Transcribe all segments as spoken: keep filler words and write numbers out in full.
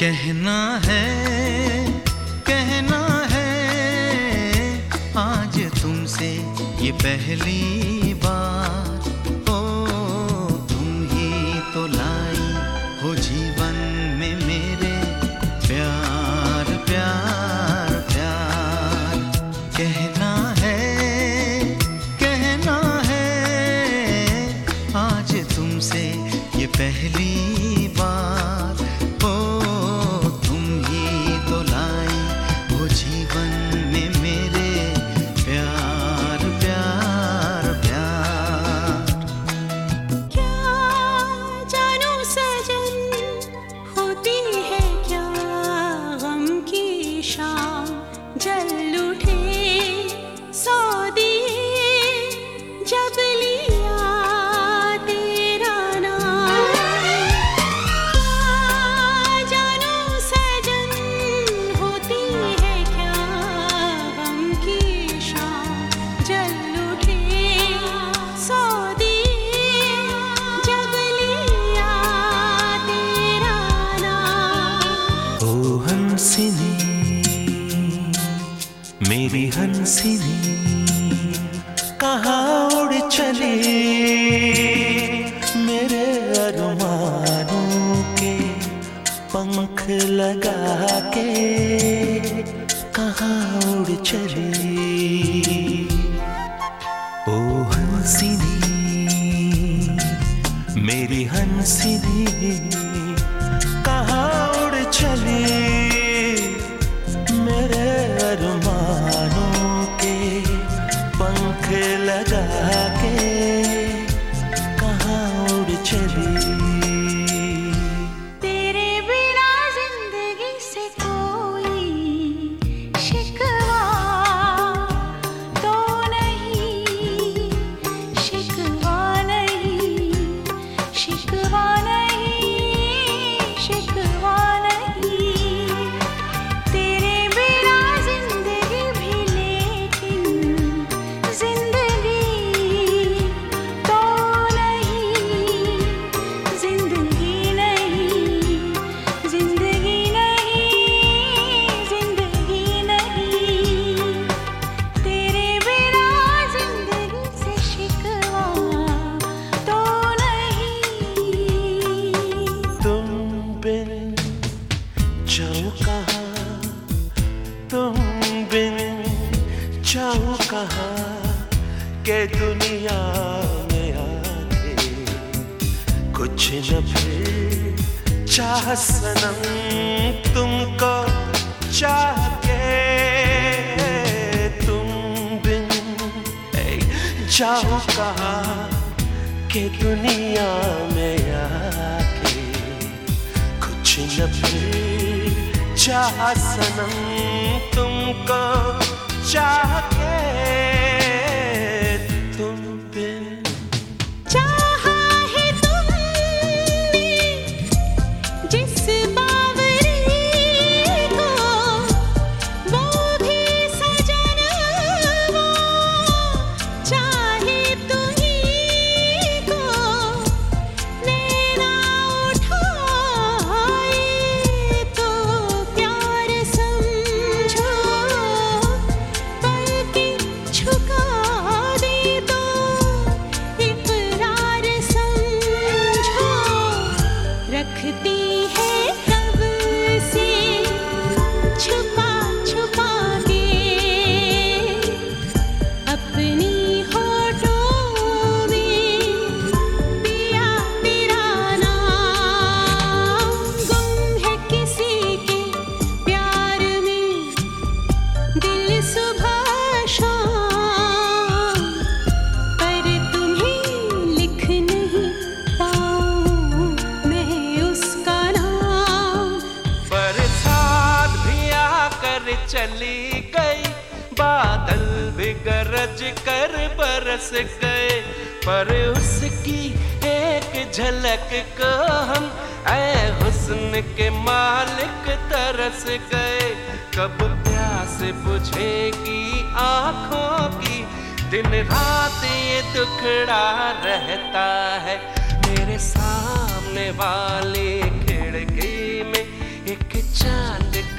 कहना है कहना है आज तुमसे ये पहली बार। ओ तुम ही तो लाई हो जीवन में मेरे प्यार प्यार प्यार। कहना है कहना है आज तुमसे ये पहली बार। ओ तुम ही तो लाई हो जीवन में मेरे प्यार प्यार प्यार। क्या जानू सजन होती है क्या गम की शाम, जल उठे सौ दिए जब लिया तेरा नाम। क्या जानू सजन होती है क्या गम की शाम, जल उठे सौ दिए जब लिया तेरा नाम। ओ हंसिनी मेरी हंसिनी कहाँ उड़ चले मेरे अरमानों के पंख लगा के, कहाँ उड़ चले। ओ हंसिनी मेरी हंसिनी कहाँ उड़ चले मेरे अरमानों के पंख लगा के, कहाँ उड़ चली। तेरे बिना जिंदगी से कोई शिकवा तो नहीं, शिकवा नहीं, शिकवा नहीं, शिकवा नहीं। तेरे बिना जिंदगी भी लेकिन जिंदगी तो नहीं, जिंदगी नहीं, जिंदगी नहीं, जिंदगी नहीं। तेरे बिना जिंदगी से शिकवा तो नहीं। तुम बिन जाऊं कहाँ, तुम बिन जाऊं कहाँ के दुनिया में आके कुछ न फिर चाह सनम तुमको चाह के। तुम बिन ए, जाऊं कहाँ के दुनिया में आके कुछ न फिर चाह सनम तुमको चाह के। तुम बिन चाहा है तुमने जिस बावरी को, वो भी सजन वो चाहे तुम्हीं को। नैना उठाए तो प्यार समझो, पलकें झुका दे तो इकरार समझो। रखती है कब से छुपा छुपा के अपनी होठों में पिया तेरा नाम। गुम है किसी के प्यार में दिल सुबह शाम, पर तुम्हें लिख नहीं पाऊं मैं उसका नाम। बरसात भी आकर चली गई, बादल भी गरज कर बरस गए, पर उसकी एक झलक को हम ऐ हुस्न के मालिक तरस गए। कब प्यास बुझेगी आँखों की, दिन रात ये दुखड़ा रहता है। मेरे सामने वाली खिड़की में एक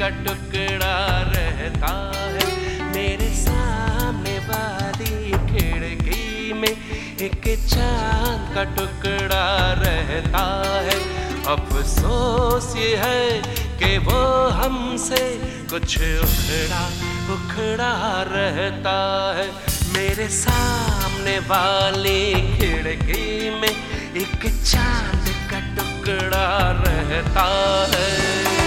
का टुकड़ा रहता है। मेरे सामने वाली खिड़की में एक चांद का टुकड़ा रहता है। अफसोस ये है कि वो हमसे कुछ उखड़ा उखड़ा रहता है। मेरे सामने वाली खिड़की में एक चांद का टुकड़ा रहता है।